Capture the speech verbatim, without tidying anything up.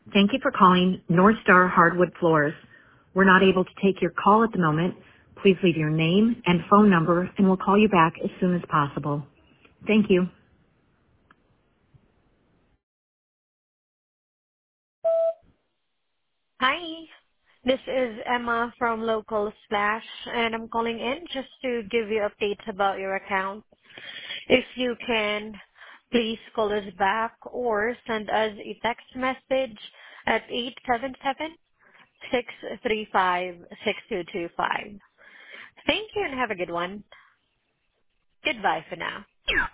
Thank you for calling North Star Hardwood Floors. We're not able to take your call at the moment. Please leave your name and phone number, and we'll call you back as soon as possible. Thank you. Hi, this is Emma from Local Splash, and I'm calling in just to give you updates about your account. If you can, please call us back or send us a text message at eight seven seven, six three five, six two two five. Thank you and have a good one. Goodbye for now.